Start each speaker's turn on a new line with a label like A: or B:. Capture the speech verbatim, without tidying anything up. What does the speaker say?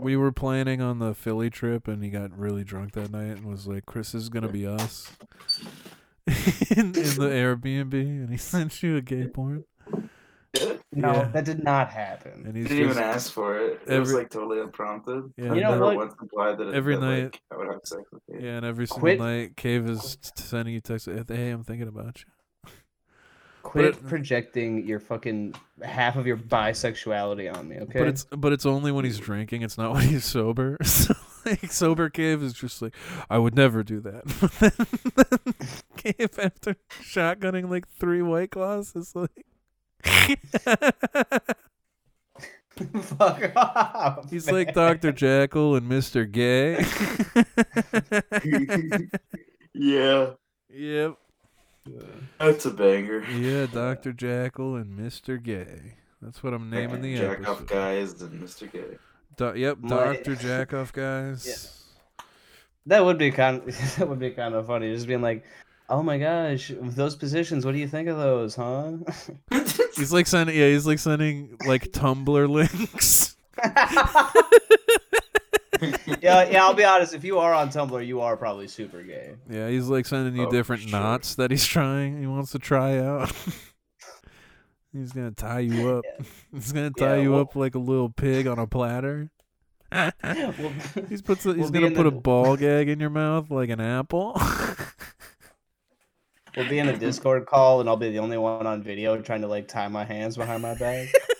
A: we were planning on the Philly trip, and he got really drunk that night and was like, "Chris, this is gonna be us." in, in the Airbnb, and he sent you a gay porn.
B: No,
A: Yeah.
B: that did not happen.
A: And
C: He
A: he's
C: didn't
A: just,
C: even ask for it. It
A: every-
C: was like totally unprompted.
A: Yeah,
C: I
B: You know
C: never
B: what?
C: once implied that, it,
A: Every
C: that
A: night-
C: like, I would have sex with you.
A: yeah, and every single
B: Quit-
A: night, Cave is t- sending you texts. Hey, I'm thinking about you.
B: Quit
A: it-
B: projecting your fucking half of your bisexuality on me, okay?
A: But it's but it's only when he's drinking. It's not when he's sober. So like, sober Cave is just like, I would never do that. But then, then Cave, after shotgunning like three White Claws, is like.
B: Fuck off.
A: He's
B: man.
A: like Doctor Jackal and Mister Gay.
C: Yeah,
A: Yep.
C: that's a banger.
A: Yeah, Doctor Jackal and Mister Gay. That's what I'm naming the
C: Jack
A: episode.
C: off guys and Mister Gay.
A: Do- yep,
B: My-
A: Doctor Jackoff guys.
B: Yeah. That would be kind. That would be kind of funny. Just being like, "Oh my gosh, those positions. What do you think of those, huh?"
A: He's like sending, yeah, he's like sending like Tumblr links.
B: yeah, yeah. I'll be honest. If you are on Tumblr, you are probably super gay.
A: Yeah, he's like sending you
C: Oh,
A: different
C: sure.
A: knots that he's trying. He wants to try out. He's gonna tie you up. He's gonna tie
B: Yeah,
A: you
B: well-
A: up like a little pig on a platter.
B: We'll,
A: He's puts. A, he's
B: we'll be
A: gonna
B: in
A: put
B: the-
A: a ball gag in your mouth like an apple.
B: we'll be in a Discord call, and I'll be the only one on video trying to like tie my hands behind my back.